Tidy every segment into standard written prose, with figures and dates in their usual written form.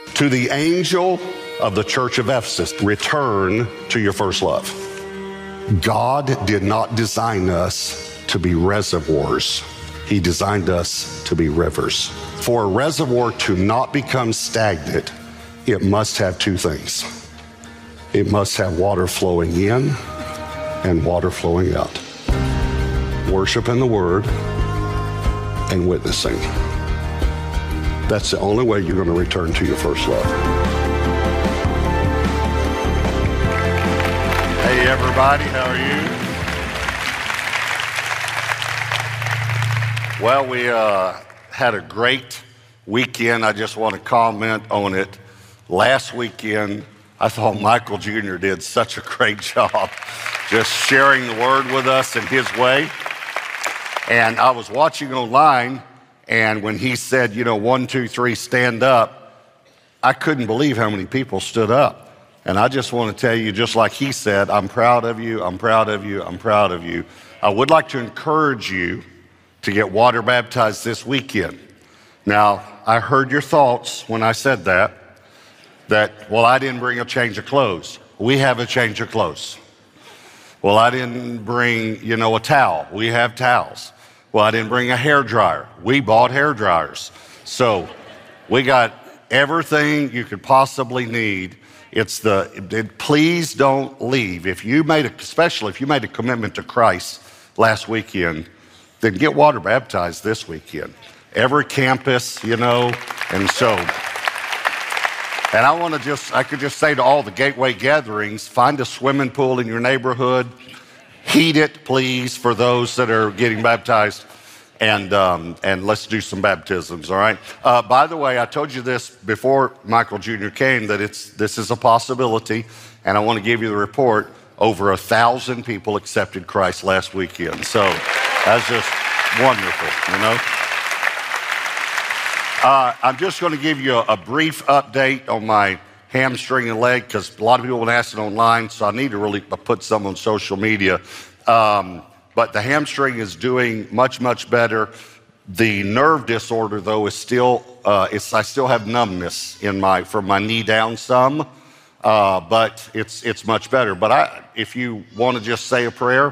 To the angel of the church of Ephesus, return to your first love. God did not design us to be reservoirs. He designed us to be rivers. For a reservoir to not become stagnant, it must have two things. It must have water flowing in and water flowing out. Worship in the Word and witnessing. That's the only way you're going to return to your first love. Hey everybody, how are you? Well, we had a great weekend. I just want to comment on it. Last weekend, I thought Michael Jr. did such a great job just sharing the Word with us in his way. And I was watching online, and when he said, 1, 2, 3, stand up, I couldn't believe how many people stood up. And I just want to tell you, just like he said, I'm proud of you, I'm proud of you, I'm proud of you. I would like to encourage you to get water baptized this weekend. Now, I heard your thoughts when I said that, well, I didn't bring a change of clothes. We have a change of clothes. Well, I didn't bring, a towel. We have towels. Well, I didn't bring a hair dryer. We bought hair dryers. So we got everything you could possibly need. Please don't leave. Especially if you made a commitment to Christ last weekend, then get water baptized this weekend. Every campus, and so. And I could just say to all the Gateway gatherings, find a swimming pool in your neighborhood, heat it, please, for those that are getting baptized, and let's do some baptisms, all right? By the way, I told you this before Michael Jr. came, that this is a possibility, and I want to give you the report. Over 1,000 people accepted Christ last weekend, so that's just wonderful, I'm just going to give you a brief update on my hamstring and leg because a lot of people have asked it online, so I need to really put some on social media. But the hamstring is doing much, much better. The nerve disorder, though, is still, I still have numbness from my knee down some, but it's much better. But if you want to just say a prayer,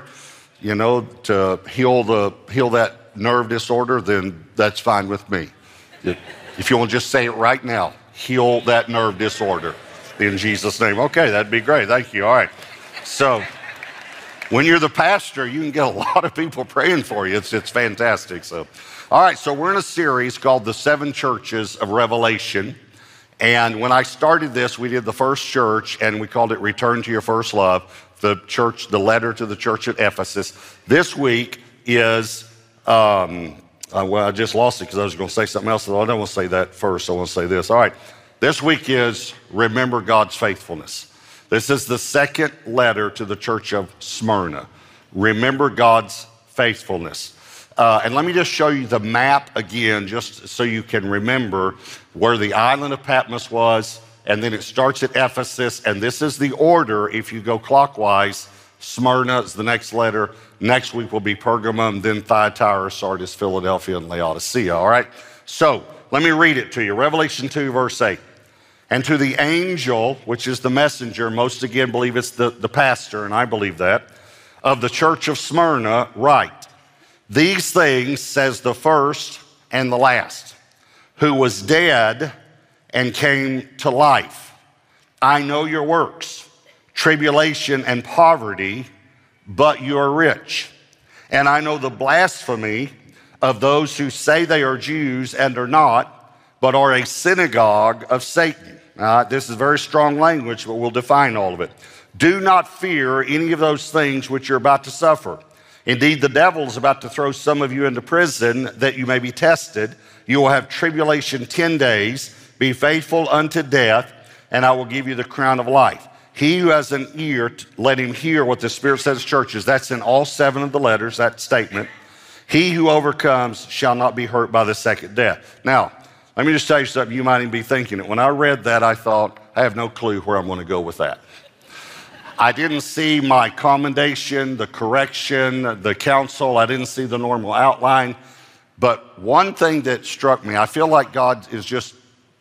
to heal that nerve disorder, then that's fine with me. If you want to just say it right now, heal that nerve disorder in Jesus' name. Okay, that'd be great. Thank you. All right. So when you're the pastor, you can get a lot of people praying for you. It's fantastic. So, all right. So we're in a series called The 7 Churches of Revelation. And when I started this, we did the first church and we called it Return to Your First Love, the letter to the church at Ephesus. This week is, I just lost it because I was going to say something else. I don't want to say that first. I want to say this. All right. This week is Remember God's Faithfulness. This is the second letter to the church of Smyrna. Remember God's faithfulness. And let me just show you the map again, just so you can remember where the island of Patmos was. And then it starts at Ephesus. And this is the order. If you go clockwise, Smyrna is the next letter. Next week will be Pergamum, then Thyatira, Sardis, Philadelphia, and Laodicea, all right? So let me read it to you. Revelation 2, verse 8. And to the angel, which is the messenger, most again believe it's the pastor, and I believe that, of the church of Smyrna, write, these things says the first and the last, who was dead and came to life. I know your works, tribulation and poverty, but you are rich. And I know the blasphemy of those who say they are Jews and are not, but are a synagogue of Satan. This is very strong language, but we'll define all of it. Do not fear any of those things which you're about to suffer. Indeed, the devil is about to throw some of you into prison that you may be tested. You will have tribulation 10 days. Be faithful unto death, and I will give you the crown of life. He who has an ear, let him hear what the Spirit says to churches. That's in all 7 of the letters, that statement. He who overcomes shall not be hurt by the second death. Now, let me just tell you something. You might even be thinking it. When I read that, I thought, I have no clue where I'm going to go with that. I didn't see my commendation, the correction, the counsel. I didn't see the normal outline. But one thing that struck me, I feel like God is just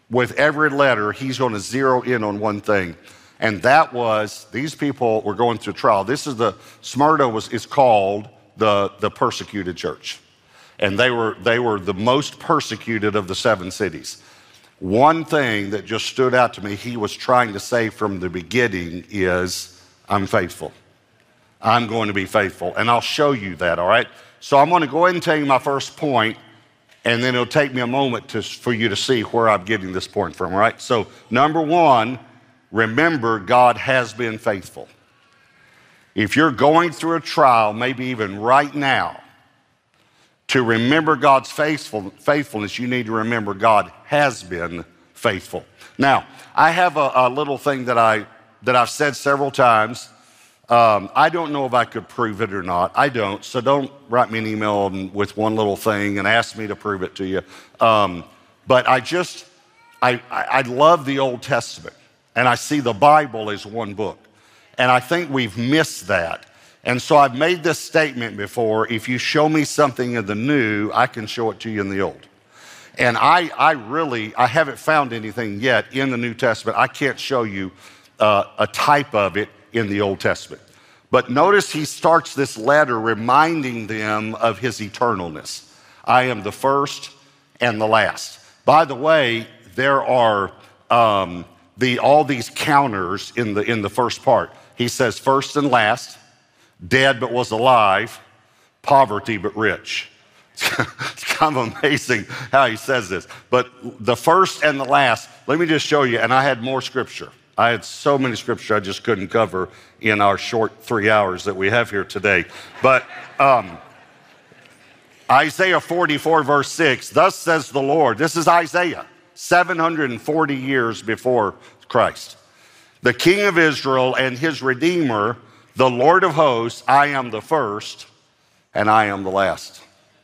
with every letter, he's going to zero in on one thing. And that was, these people were going through trial. Smyrna is called the persecuted church. And they were the most persecuted of the 7 cities. One thing that just stood out to me, he was trying to say from the beginning is, I'm faithful. I'm going to be faithful. And I'll show you that, all right? So I'm going to go ahead and tell you my first point, and then it'll take me a moment for you to see where I'm getting this point from, all right? So number 1, remember God has been faithful. If you're going through a trial, maybe even right now, to remember God's faithfulness, you need to remember God has been faithful. Now, I have a little thing that I've said several times. I don't know if I could prove it or not. I don't, so don't write me an email with one little thing and ask me to prove it to you. But I love the Old Testament, and I see the Bible as one book. And I think we've missed that. And so I've made this statement before: if you show me something in the new, I can show it to you in the old. And I haven't found anything yet in the New Testament. I can't show you a type of it in the Old Testament. But notice he starts this letter reminding them of his eternalness. I am the first and the last. By the way, there are all these counters in the first part. He says first and last, dead but was alive, poverty but rich. It's kind of amazing how he says this. But the first and the last, let me just show you, and I had more scripture. I had so many scripture I just couldn't cover in our short 3 hours that we have here today. But Isaiah 44 verse 6, thus says the Lord. This is Isaiah, 740 years before Christ. The King of Israel and his Redeemer, the Lord of hosts, I am the first and I am the last.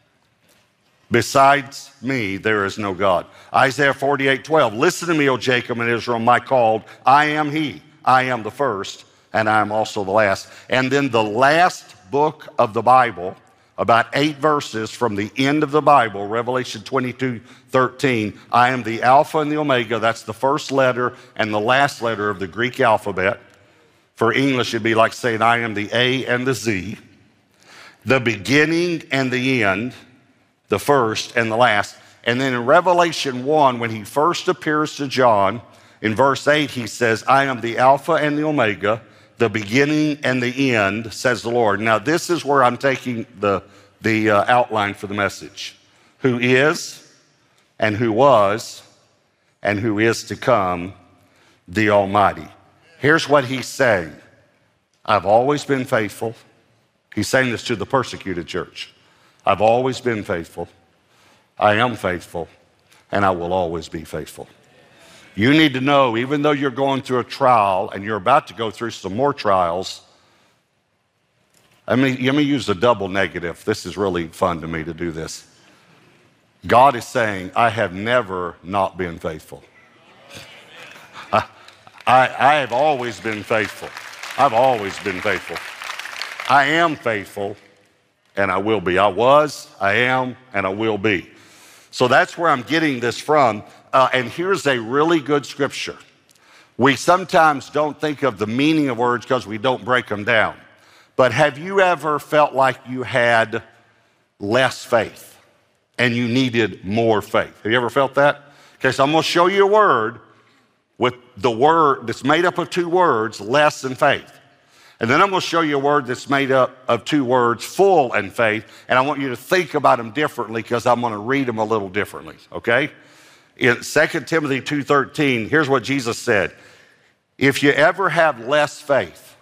Besides me, there is no God. Isaiah 48:12, listen to me, O Jacob and Israel, my called. I am he. I am the first and I am also the last. And then the last book of the Bible, about 8 verses from the end of the Bible, Revelation 22:13, I am the Alpha and the Omega. That's the first letter and the last letter of the Greek alphabet. For English, it'd be like saying, I am the A and the Z, the beginning and the end, the first and the last. And then in Revelation 1, when he first appears to John, in verse 8, he says, I am the Alpha and the Omega, the beginning and the end, says the Lord. Now, this is where I'm taking the outline for the message. Who is and who was and who is to come, the Almighty. Here's what he's saying. I've always been faithful. He's saying this to the persecuted church. I've always been faithful. I am faithful, and I will always be faithful. You need to know, even though you're going through a trial and you're about to go through some more trials, let me use a double negative. This is really fun to me to do this. God is saying, I have never not been faithful. I have always been faithful. I've always been faithful. I am faithful, and I will be. I was, I am, and I will be. So that's where I'm getting this from. And here's a really good scripture. We sometimes don't think of the meaning of words because we don't break them down. But have you ever felt like you had less faith and you needed more faith? Have you ever felt that? Okay, so I'm going to show you a word with the word that's made up of 2 words, less than faith. And then I'm going to show you a word that's made up of 2 words, full and faith. And I want you to think about them differently because I'm going to read them a little differently, okay? In 2 Timothy 2:13, here's what Jesus said. If you ever have less faith,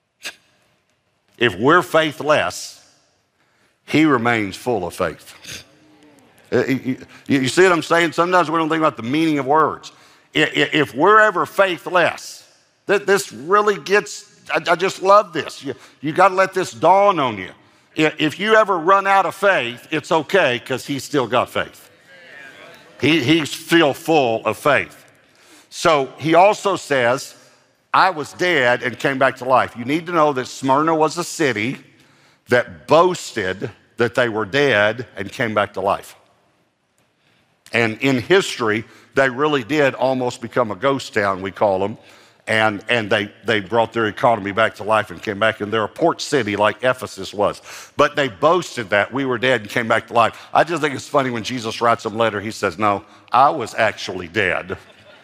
if we're faithless, he remains full of faith. You see what I'm saying? Sometimes we don't think about the meaning of words. If we're ever faithless, this really gets, I just love this. You got to let this dawn on you. If you ever run out of faith, it's okay because he's still got faith. He's still full of faith. So he also says, I was dead and came back to life. You need to know that Smyrna was a city that boasted that they were dead and came back to life. And in history, they really did almost become a ghost town, we call them. And they brought their economy back to life and came back, and they're a port city like Ephesus was. But they boasted that we were dead and came back to life. I just think it's funny when Jesus writes them a letter, he says, no, I was actually dead.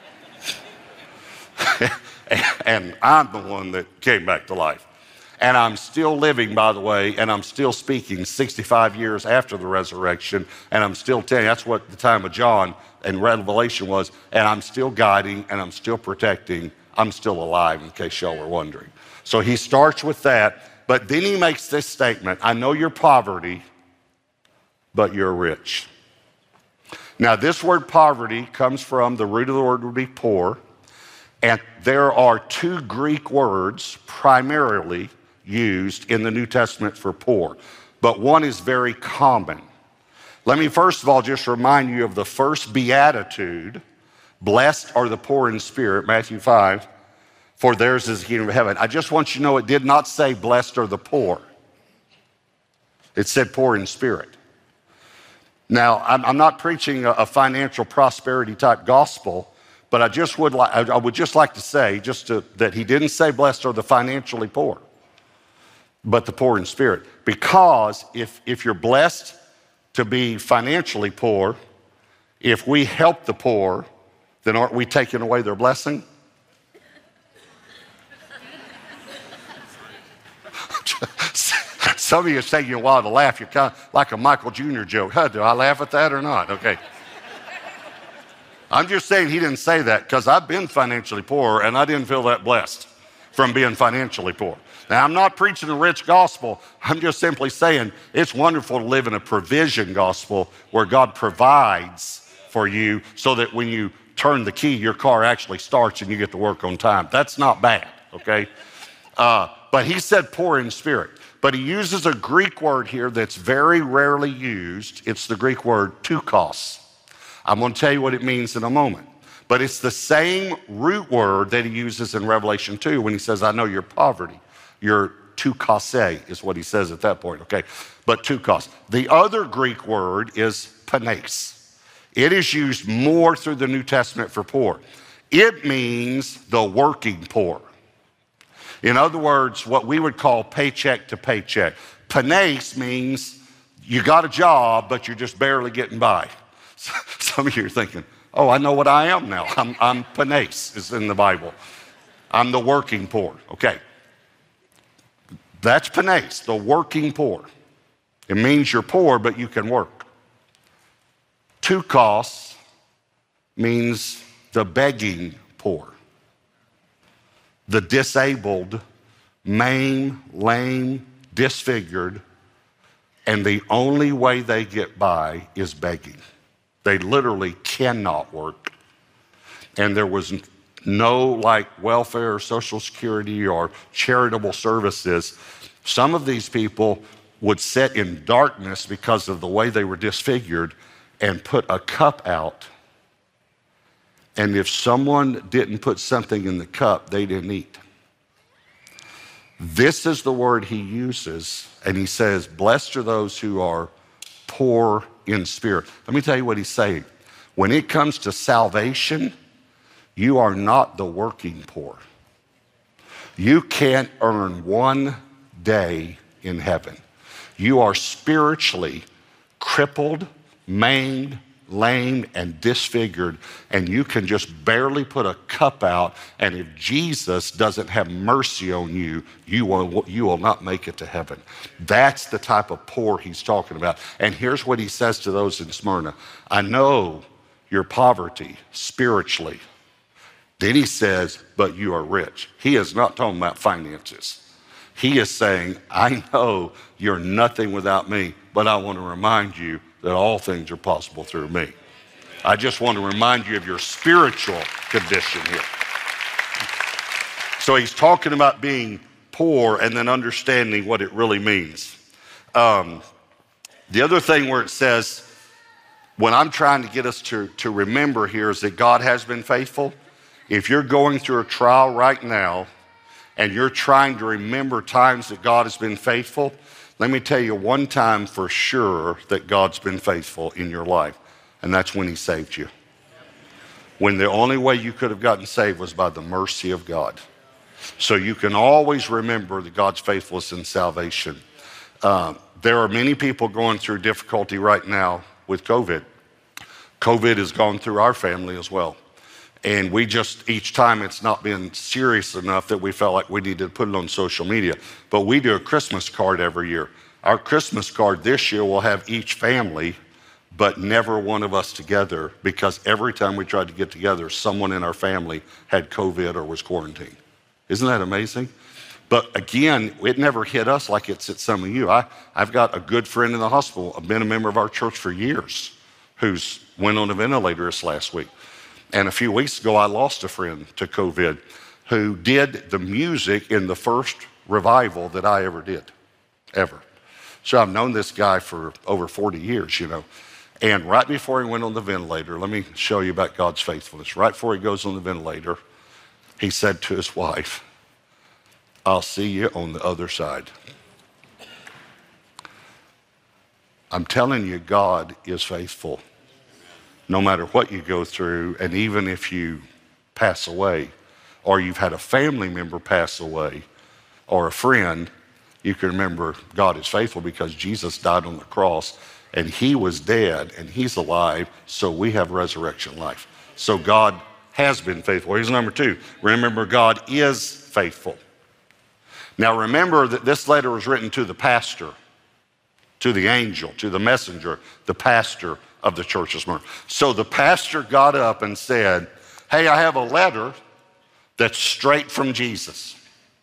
And I'm the one that came back to life. And I'm still living, by the way, and I'm still speaking 65 years after the resurrection, and I'm still telling you, that's what the time of John and Revelation was, and I'm still guiding, and I'm still protecting. I'm still alive, in case y'all were wondering. So he starts with that, but then he makes this statement, I know your poverty, but you're rich. Now, this word poverty comes from, the root of the word would be poor, and there are two Greek words primarily used in the New Testament for poor, but one is very common. Let me first of all just remind you of the first beatitude. Blessed are the poor in spirit, Matthew 5, for theirs is the kingdom of heaven. I just want you to know it did not say blessed are the poor. It said poor in spirit. Now, I'm not preaching a financial prosperity type gospel, but I would just like to say that he didn't say blessed are the financially poor, but the poor in spirit. Because if you're blessed to be financially poor, if we help the poor, then aren't we taking away their blessing? Some of you, it's taking you a while to laugh. You're kind of like a Michael Jr. joke. Huh, do I laugh at that or not? Okay. I'm just saying he didn't say that because I've been financially poor and I didn't feel that blessed from being financially poor. Now, I'm not preaching a rich gospel. I'm just simply saying it's wonderful to live in a provision gospel where God provides for you so that when you turn the key, your car actually starts and you get to work on time. That's not bad, okay? But he said poor in spirit. But he uses a Greek word here that's very rarely used. It's the Greek word tukos. I'm going to tell you what it means in a moment. But it's the same root word that he uses in Revelation 2 when he says, I know your poverty. Your tukase is what he says at that point, okay? But tukos. The other Greek word is panes. It is used more through the New Testament for poor. It means the working poor. In other words, what we would call paycheck to paycheck. Panes means you got a job, but you're just barely getting by. Some of you are thinking, oh, I know what I am now. I'm panes, is in the Bible. I'm the working poor. Okay. That's panes, the working poor. It means you're poor, but you can work. Tukos means the begging poor. The disabled, maimed, lame, disfigured, and the only way they get by is begging. They literally cannot work. And there was no like welfare or social security or charitable services. Some of these people would sit in darkness because of the way they were disfigured and put a cup out. And if someone didn't put something in the cup, they didn't eat. This is the word he uses, and he says, blessed are those who are poor in spirit. Let me tell you what he's saying. When it comes to salvation, you are not the working poor. You can't earn one day in heaven. You are spiritually crippled, maimed, lame, and disfigured, and you can just barely put a cup out, and if Jesus doesn't have mercy on you, you will not make it to heaven. That's the type of poor he's talking about. And here's what he says to those in Smyrna. I know your poverty spiritually. Then he says, but you are rich. He is not talking about finances. He is saying, I know you're nothing without me, but I want to remind you that all things are possible through me. I just want to remind you of your spiritual condition here. So he's talking about being poor and then understanding what it really means. The other thing where it says, when I'm trying to get us to remember here is that God has been faithful. If you're going through a trial right now and you're trying to remember times that God has been faithful, let me tell you one time for sure that God's been faithful in your life, And that's when he saved you. When the only way you could have gotten saved was by the mercy of God. So you can always remember that God's faithfulness in salvation. There are many people going through difficulty right now with COVID. COVID has gone through our family as well. And we just, each time it's not been serious enough that we felt like we needed to put it on social media. But we do a Christmas card every year. Our Christmas card this year will have each family, but never one of us together, because every time we tried to get together, someone in our family had COVID or was quarantined. Isn't that amazing? But again, it never hit us like it's hit some of you. I've got a good friend in the hospital. I've been a member of our church for years who's went on a ventilator this last week. And a few weeks ago, I lost a friend to COVID who did the music in the first revival that I ever did, ever. So I've known this guy for over 40 years, you know. And right before he went on the ventilator, let me show you about God's faithfulness. Right before he goes on the ventilator, he said to his wife, "I'll see you on the other side." I'm telling you, God is faithful. No matter what you go through, and even if you pass away, or you've had a family member pass away, or a friend, you can remember God is faithful because Jesus died on the cross, and he was dead, and he's alive, so we have resurrection life. So God has been faithful. Here's number two. Remember, God is faithful. Now remember that this letter was written to the pastor, to the angel, to the messenger, the pastor of the church of Smyrna. So the pastor got up and said, "Hey, I have a letter that's straight from Jesus."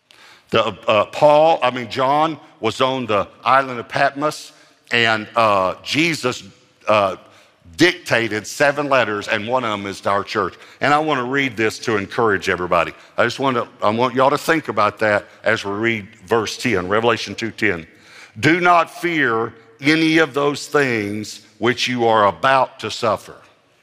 John was on the island of Patmos, and Jesus dictated 7 letters, and one of them is to our church. And I want to read this to encourage everybody. I want y'all to think about that as we read verse 10, Revelation 2:10. "Do not fear any of those things which you are about to suffer."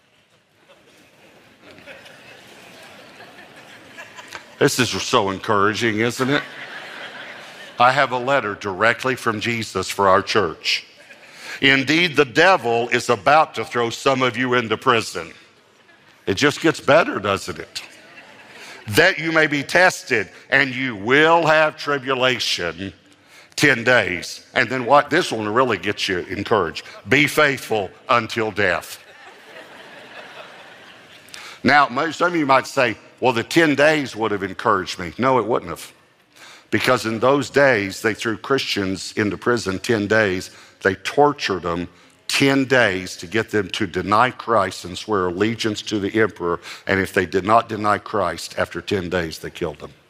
This is so encouraging, isn't it? I have a letter directly from Jesus for our church. "Indeed, the devil is about to throw some of you into prison." It just gets better, doesn't it? "That you may be tested, and you will have tribulation 10 days. And then what? This one really gets you encouraged. "Be faithful until death." Now, some of you might say, "Well, the 10 days would have encouraged me." No, it wouldn't have. Because in those days, they threw Christians into prison 10 days. They tortured them 10 days to get them to deny Christ and swear allegiance to the emperor. And if they did not deny Christ, after 10 days, they killed them.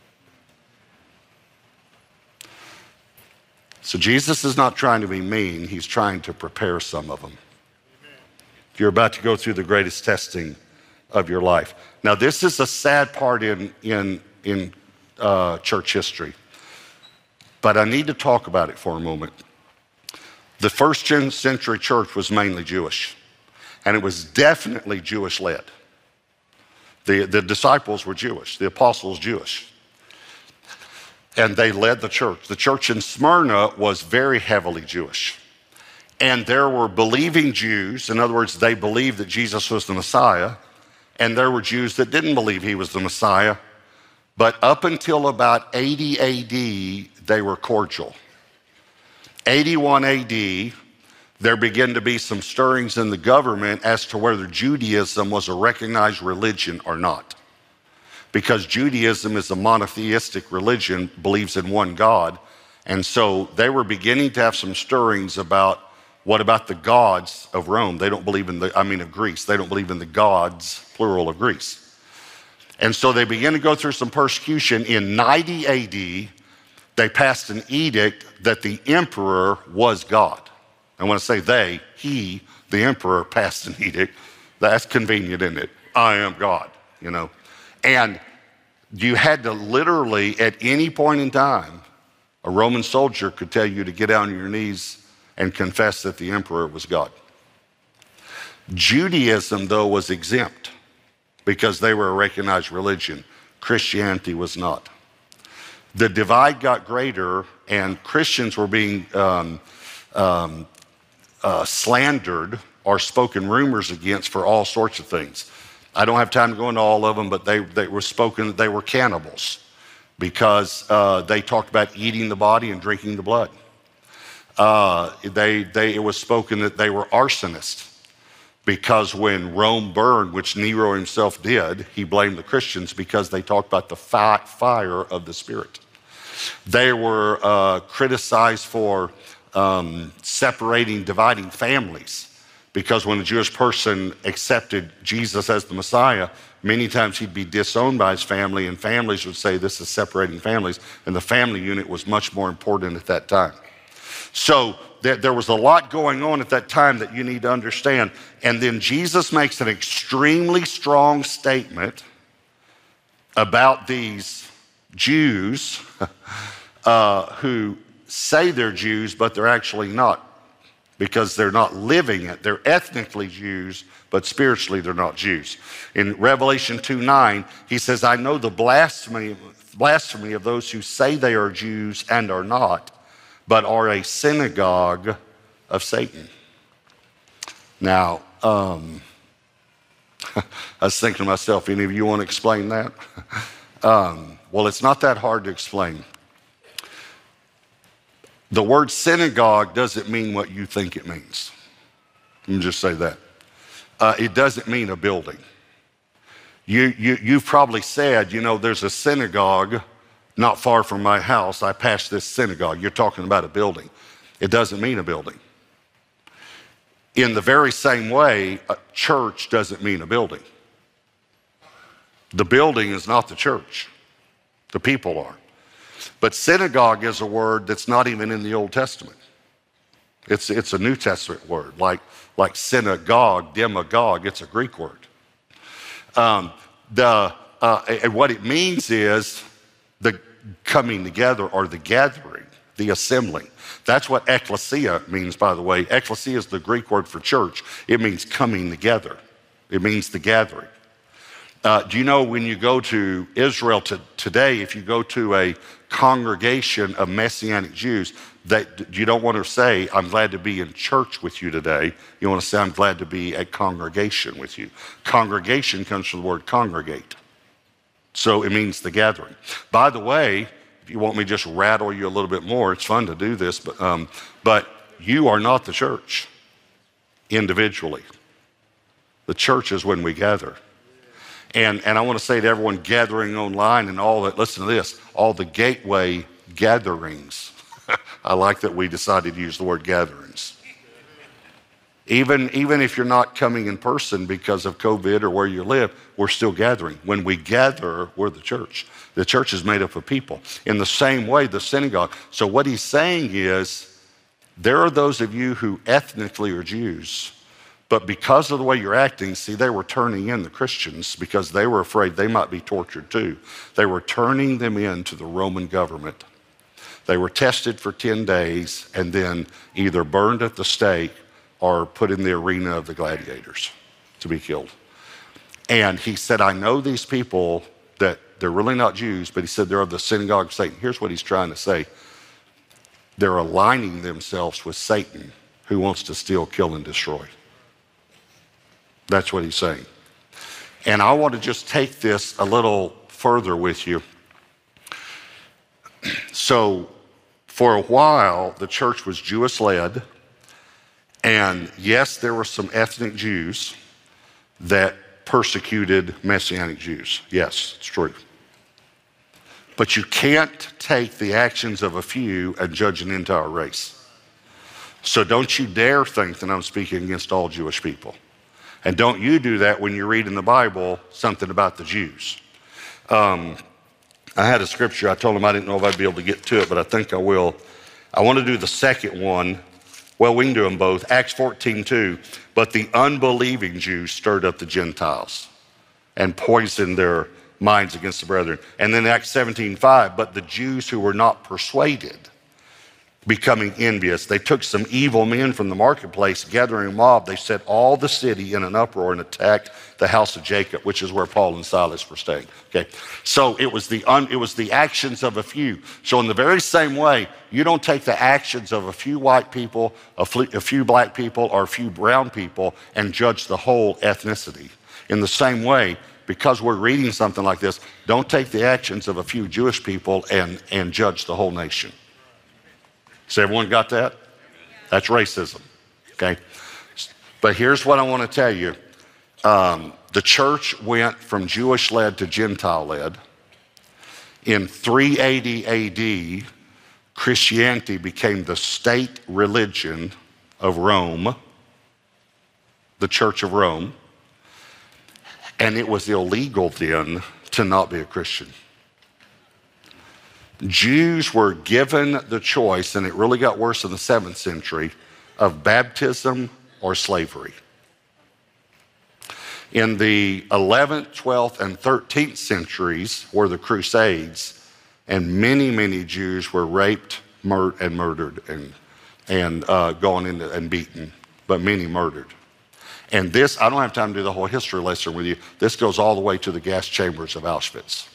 So Jesus is not trying to be mean. He's trying to prepare some of them. You're about to go through the greatest testing of your life. Now, this is a sad part in church history, but I need to talk about it for a moment. The first century church was mainly Jewish, and it was definitely Jewish-led. The disciples were Jewish, the apostles Jewish, and they led the church. The church in Smyrna was very heavily Jewish, and there were believing Jews. In other words, they believed that Jesus was the Messiah, and there were Jews that didn't believe he was the Messiah. But up until about 80 AD, they were cordial. 81 AD, there began to be some stirrings in the government as to whether Judaism was a recognized religion or not. Because Judaism is a monotheistic religion, believes in one God. And so they were beginning to have some stirrings about, what about the gods of Rome? They don't believe of Greece. They don't believe in the gods, plural, of Greece. And so they began to go through some persecution. In 90 AD, they passed an edict that the emperor was God. And when I say they, the emperor, passed an edict. That's convenient, isn't it? I am God, you know. And you had to literally, at any point in time, a Roman soldier could tell you to get down on your knees and confess that the emperor was God. Judaism, though, was exempt because they were a recognized religion. Christianity was not. The divide got greater, and Christians were being slandered or spoken rumors against for all sorts of things. I don't have time to go into all of them, but they were spoken that they were cannibals because they talked about eating the body and drinking the blood. It was spoken that they were arsonists because when Rome burned, which Nero himself did, he blamed the Christians because they talked about the fire of the Spirit. They were criticized for separating, dividing families, because when a Jewish person accepted Jesus as the Messiah, many times he'd be disowned by his family, and families would say this is separating families, and the family unit was much more important at that time. So there was a lot going on at that time that you need to understand. And then Jesus makes an extremely strong statement about these Jews who say they're Jews, but they're actually not, because they're not living it. They're ethnically Jews, but spiritually they're not Jews. In Revelation 2:9, he says, I know the blasphemy of those who say they are Jews and are not, but are a synagogue of Satan. Now, I was thinking to myself, any of you want to explain that? Well, it's not that hard to explain. The word synagogue doesn't mean what you think it means. Let me just say that. It doesn't mean a building. You've probably said, there's a synagogue not far from my house. I passed this synagogue. You're talking about a building. It doesn't mean a building. In the very same way, a church doesn't mean a building. The building is not the church. The people are. But synagogue is a word that's not even in the Old Testament. It's a New Testament word, like synagogue, demagogue. It's a Greek word. What it means is the coming together or the gathering, the assembling. That's what ecclesia means, by the way. Ecclesia is the Greek word for church. It means coming together. It means the gathering. Do you know when you go to Israel today, if you go to a congregation of Messianic Jews, that you don't want to say, I'm glad to be in church with you today. You want to say, I'm glad to be at congregation with you. Congregation comes from the word congregate. So it means the gathering. By the way, if you want me to just rattle you a little bit more, it's fun to do this, but you are not the church individually. The church is when we gather. And I want to say to everyone gathering online and all that, listen to this, all the gateway gatherings. I like that we decided to use the word gatherings. Even if you're not coming in person because of COVID or where you live, we're still gathering. When we gather, we're the church. The church is made up of people. In the same way, the synagogue. So what he's saying is, there are those of you who ethnically are Jews, but because of the way you're acting, see, they were turning in the Christians because they were afraid they might be tortured too. They were turning them into the Roman government. They were tested for 10 days and then either burned at the stake or put in the arena of the gladiators to be killed. And he said, I know these people that they're really not Jews, but he said they're of the synagogue of Satan. Here's what he's trying to say. They're aligning themselves with Satan, who wants to steal, kill, and destroy. That's what he's saying. And I want to just take this a little further with you. So for a while, the church was Jewish-led. And yes, there were some ethnic Jews that persecuted Messianic Jews. Yes, it's true. But you can't take the actions of a few and judge an entire race. So don't you dare think that I'm speaking against all Jewish people. And don't you do that when you read in the Bible something about the Jews. I had a scripture. I told him I didn't know if I'd be able to get to it, but I think I will. I want to do the second one. Well, we can do them both. Acts 14:2. But the unbelieving Jews stirred up the Gentiles and poisoned their minds against the brethren. And then Acts 17:5. But the Jews who were not persuaded becoming envious. They took some evil men from the marketplace, gathering a mob. They set all the city in an uproar and attacked the house of Jacob, which is where Paul and Silas were staying. Okay, so it was the actions of a few. So in the very same way, you don't take the actions of a few white people, a few black people, or a few brown people and judge the whole ethnicity. In the same way, because we're reading something like this, don't take the actions of a few Jewish people and judge the whole nation. So everyone got that? That's racism, okay? But here's what I want to tell you. The church went from Jewish-led to Gentile-led. In 380 AD, Christianity became the state religion of Rome, the Church of Rome, and it was illegal then to not be a Christian. Jews were given the choice, and it really got worse in the 7th century, of baptism or slavery. In the 11th, 12th, and 13th centuries were the Crusades, and many, many Jews were raped and murdered and gone into and beaten, but many murdered. And this, I don't have time to do the whole history lesson with you. This goes all the way to the gas chambers of Auschwitz.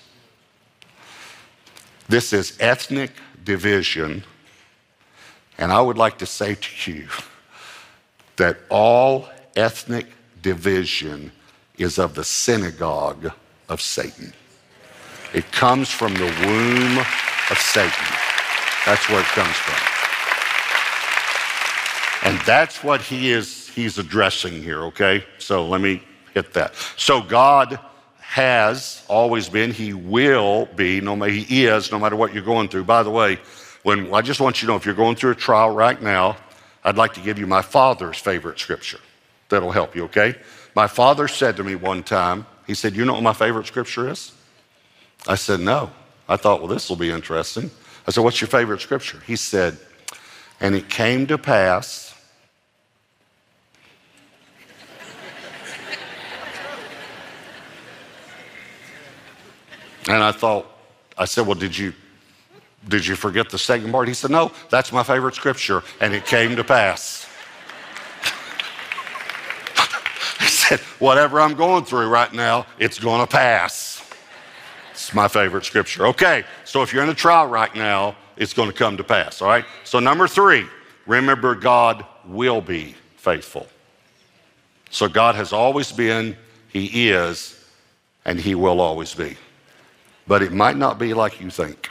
This is ethnic division, and I would like to say to you that all ethnic division is of the synagogue of Satan. It comes from the womb of Satan. That's where it comes from. And that's what he's addressing here, okay? So let me hit that. So God has always been, he will be, he is, no matter what you're going through. By the way, I just want you to know, if you're going through a trial right now, I'd like to give you my father's favorite scripture. That'll help you, okay? My father said to me one time, he said, you know what my favorite scripture is? I said, no. I thought, well, this will be interesting. I said, what's your favorite scripture? He said, and it came to pass. And I said, well, did you forget the second part? He said, no, that's my favorite scripture, and it came to pass. He said, whatever I'm going through right now, it's going to pass. It's my favorite scripture. Okay, so if you're in a trial right now, it's going to come to pass, all right? So number 3, remember God will be faithful. So God has always been, he is, and he will always be. But it might not be like you think.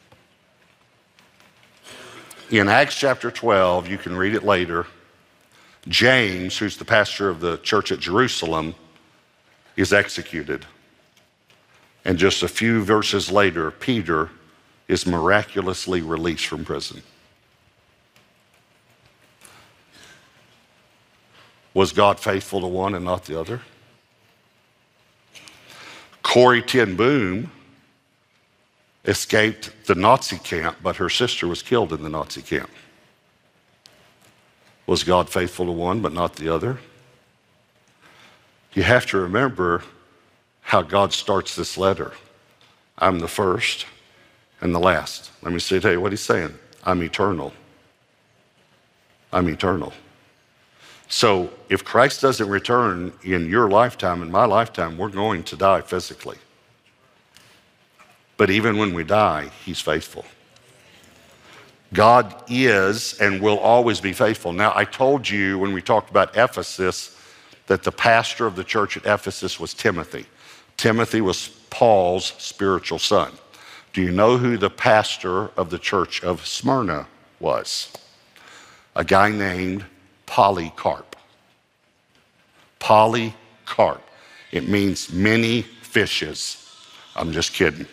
In Acts chapter 12, you can read it later, James, who's the pastor of the church at Jerusalem, is executed. And just a few verses later, Peter is miraculously released from prison. Was God faithful to one and not the other? Corrie ten Boom escaped the Nazi camp, but her sister was killed in the Nazi camp. Was God faithful to one but not the other? You have to remember how God starts this letter. I'm the first and the last. Let me tell you what he's saying. I'm eternal. I'm eternal. So if Christ doesn't return in your lifetime, in my lifetime, we're going to die physically. But even when we die, he's faithful. God is and will always be faithful. Now, I told you when we talked about Ephesus that the pastor of the church at Ephesus was Timothy. Timothy was Paul's spiritual son. Do you know who the pastor of the church of Smyrna was? A guy named Polycarp. Polycarp. It means many fishes. I'm just kidding.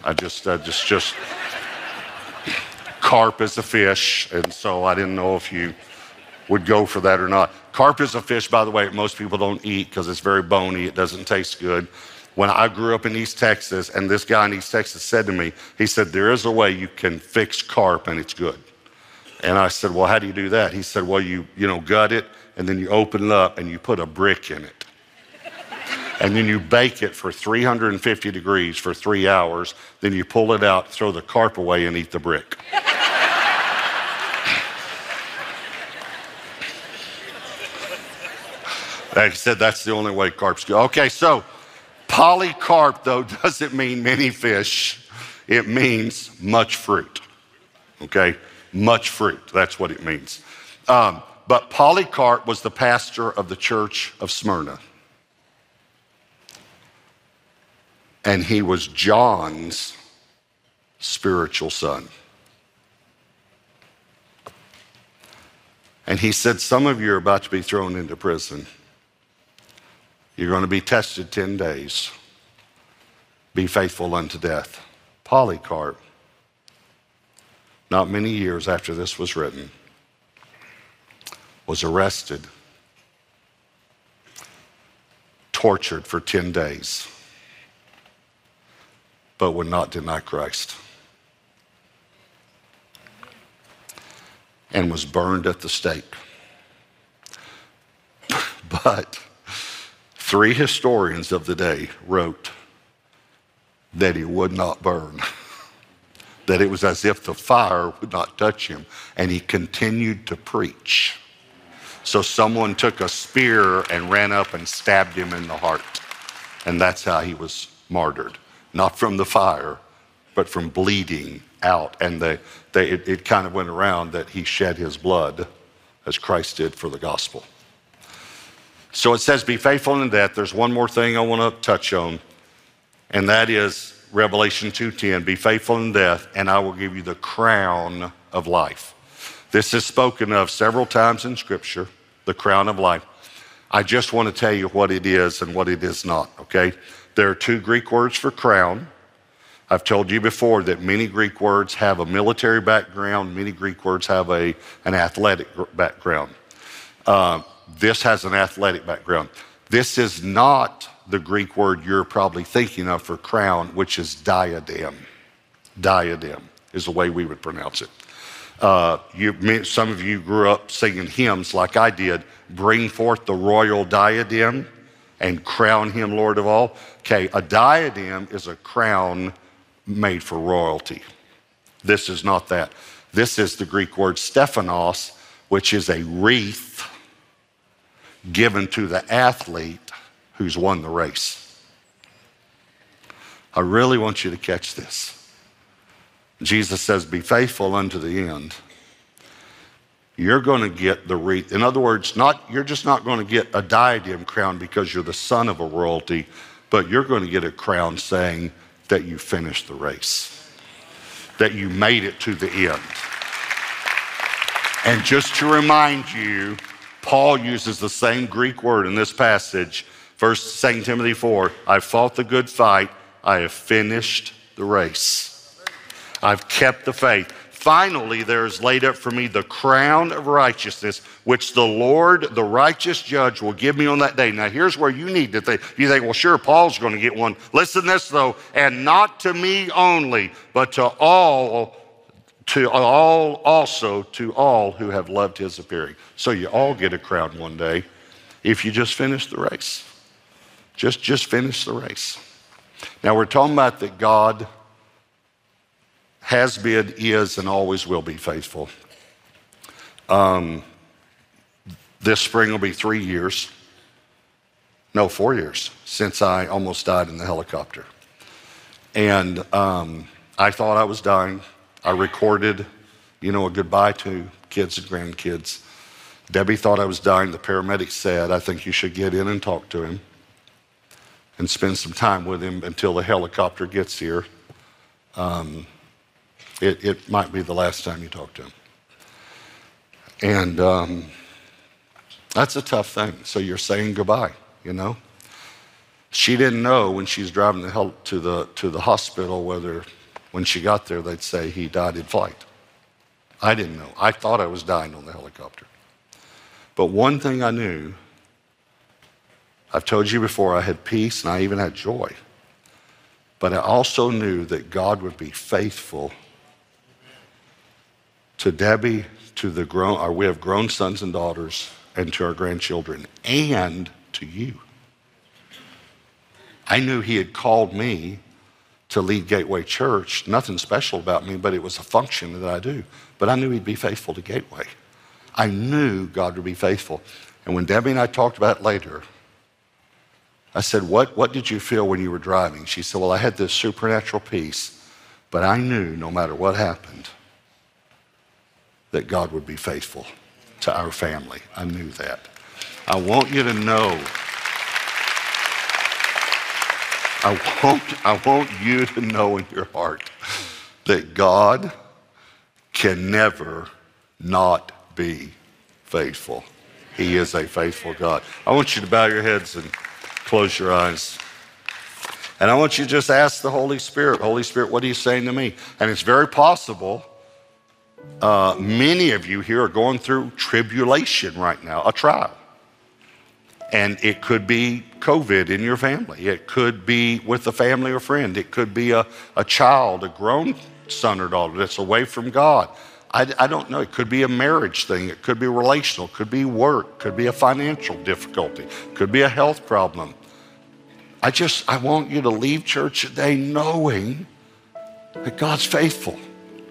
Carp is a fish, and so I didn't know if you would go for that or not. Carp is a fish, by the way, that most people don't eat because it's very bony. It doesn't taste good. When I grew up in East Texas, and this guy in East Texas said to me, he said, there is a way you can fix carp and it's good. And I said, well, how do you do that? He said, well, you gut it, and then you open it up and you put a brick in it. And then you bake it for 350 degrees for 3 hours. Then you pull it out, throw the carp away, and eat the brick. Like I said, that's the only way carps go. Okay, so polycarp, though, doesn't mean many fish. It means much fruit. Okay, much fruit. That's what it means. But Polycarp was the pastor of the church of Smyrna. And he was John's spiritual son. And he said, some of you are about to be thrown into prison. You're going to be tested 10 days. Be faithful unto death. Polycarp, not many years after this was written, was arrested, tortured for 10 days, but would not deny Christ, and was burned at the stake. But 3 historians of the day wrote that he would not burn, that it was as if the fire would not touch him, and he continued to preach. So someone took a spear and ran up and stabbed him in the heart, and that's how he was martyred. Not from the fire, but from bleeding out. And it kind of went around that he shed his blood as Christ did for the gospel. So it says, be faithful in death. There's one more thing I want to touch on, and that is Revelation 2:10. Be faithful in death, and I will give you the crown of life. This is spoken of several times in Scripture, the crown of life. I just want to tell you what it is and what it is not, okay? There are 2 Greek words for crown. I've told you before that many Greek words have a military background. Many Greek words have an athletic background. This has an athletic background. This is not the Greek word you're probably thinking of for crown, which is diadem. Diadem is the way we would pronounce it. Some of you grew up singing hymns like I did, bring forth the royal diadem and crown him Lord of all. Okay, a diadem is a crown made for royalty. This is not that. This is the Greek word stephanos, which is a wreath given to the athlete who's won the race. I really want you to catch this. Jesus says, be faithful unto the end. You're going to get the wreath. In other words, you're just not going to get a diadem crown because you're the son of a royalty, but you're going to get a crown saying that you finished the race, that you made it to the end. And just to remind you, Paul uses the same Greek word in this passage, 2 Timothy 4, I've fought the good fight, I have finished the race. I've kept the faith. Finally, there is laid up for me the crown of righteousness, which the Lord, the righteous judge, will give me on that day. Now, here's where you need to think. You think, well, sure, Paul's going to get one. Listen to this, though. And not to me only, but to all also to all who have loved his appearing. So you all get a crown one day if you just finish the race. Just finish the race. Now, we're talking about that God has been, is, and always will be faithful. This spring will be 4 years since I almost died in the helicopter. And I thought I was dying. I recorded, a goodbye to kids and grandkids. Debbie thought I was dying. The paramedic said, I think you should get in and talk to him and spend some time with him until the helicopter gets here. It might be the last time you talk to him. And that's a tough thing. So you're saying goodbye, She didn't know when she's driving to the hospital whether when she got there they'd say he died in flight. I didn't know. I thought I was dying on the helicopter. But one thing I knew, I've told you before, I had peace and I even had joy. But I also knew that God would be faithful to Debbie, to we have grown sons and daughters, and to our grandchildren, and to you. I knew he had called me to lead Gateway Church. Nothing special about me, but it was a function that I do. But I knew he'd be faithful to Gateway. I knew God would be faithful. And when Debbie and I talked about it later, I said, what did you feel when you were driving? She said, well, I had this supernatural peace, but I knew no matter what happened that God would be faithful to our family. I knew that. I want you to know, I want you to know in your heart that God can never not be faithful. He is a faithful God. I want you to bow your heads and close your eyes. And I want you to just ask the Holy Spirit, Holy Spirit, what are you saying to me? And it's very possible many of you here are going through tribulation right now, a trial. And it could be COVID in your family. It could be with a family or friend. It could be a child, a grown son or daughter that's away from God. I don't know. It could be a marriage thing. It could be relational. It could be work. It could be a financial difficulty. It could be a health problem. I want you to leave church today knowing that God's faithful.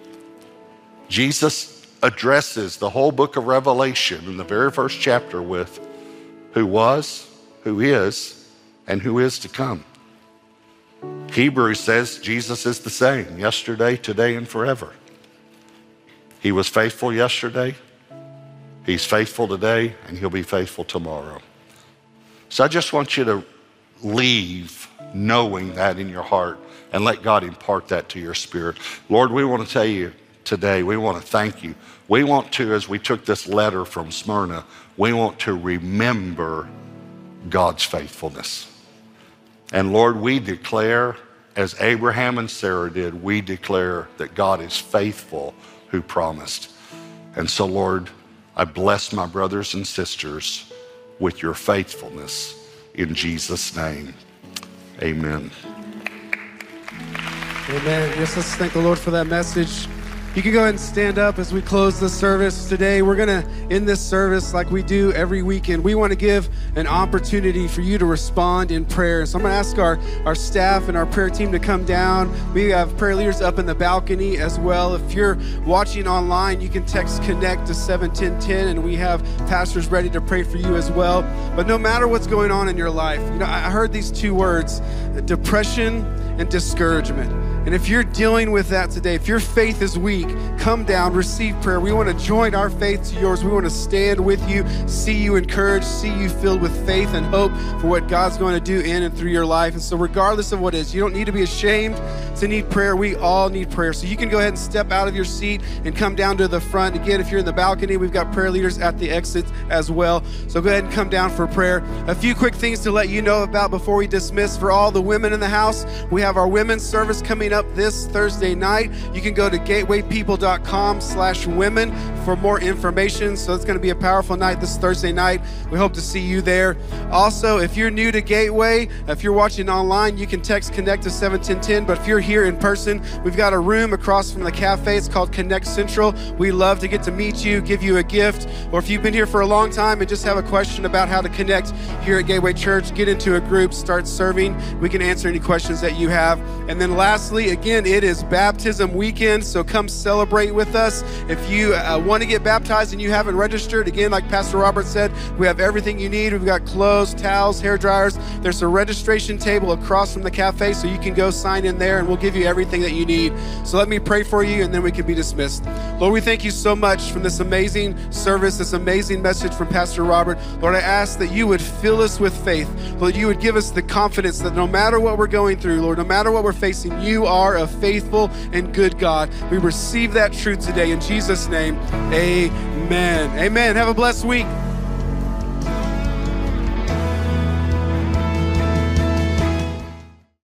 Jesus addresses the whole book of Revelation in the very first chapter with who was, who is, and who is to come. Hebrews says Jesus is the same yesterday, today, and forever. He was faithful yesterday, he's faithful today, and he'll be faithful tomorrow. So I just want you to leave knowing that in your heart and let God impart that to your spirit. Lord, we want to tell you today, we want to thank you. We want to, as we took this letter from Smyrna, we want to remember God's faithfulness. And Lord, we declare, as Abraham and Sarah did, we declare that God is faithful who promised. And so, Lord, I bless my brothers and sisters with your faithfulness in Jesus' name. Amen. Amen. Yes, let's thank the Lord for that message. You can go ahead and stand up as we close the service today. We're going to end this service like we do every weekend. We want to give an opportunity for you to respond in prayer. So I'm going to ask our staff and our prayer team to come down. We have prayer leaders up in the balcony as well. If you're watching online, you can text CONNECT to 71010, and we have pastors ready to pray for you as well. But no matter what's going on in your life, I heard these two words, depression and discouragement. And if you're dealing with that today, if your faith is weak, come down, receive prayer. We want to join our faith to yours. We want to stand with you, see you encouraged, see you filled with faith and hope for what God's going to do in and through your life. And so regardless of what it is, you don't need to be ashamed to need prayer. We all need prayer. So you can go ahead and step out of your seat and come down to the front. Again, if you're in the balcony, we've got prayer leaders at the exit as well. So go ahead and come down for prayer. A few quick things to let you know about before we dismiss. For all the women in the house, we have our women's service coming up this Thursday night. You can go to gatewaypeople.com/women for more information. So it's going to be a powerful night this Thursday night. We hope to see you there. Also, if you're new to Gateway, if you're watching online, you can text CONNECT to 71010. But if you're here in person, we've got a room across from the cafe. It's called Connect Central. We love to get to meet you, give you a gift. Or if you've been here for a long time and just have a question about how to connect here at Gateway Church, get into a group, start serving. We can answer any questions that you have. And then lastly, again, it is baptism weekend, so come celebrate with us. If you want to get baptized and you haven't registered, again, like Pastor Robert said, we have everything you need. We've got clothes, towels, hair dryers. There's a registration table across from the cafe, so you can go sign in there, and we'll give you everything that you need. So let me pray for you, and then we can be dismissed. Lord, we thank you so much for this amazing service, this amazing message from Pastor Robert. Lord, I ask that you would fill us with faith. Lord, you would give us the confidence that no matter what we're going through, Lord, no matter what we're facing, you are a faithful and good God. We receive that truth today in Jesus' name. Amen. Amen. Have a blessed week.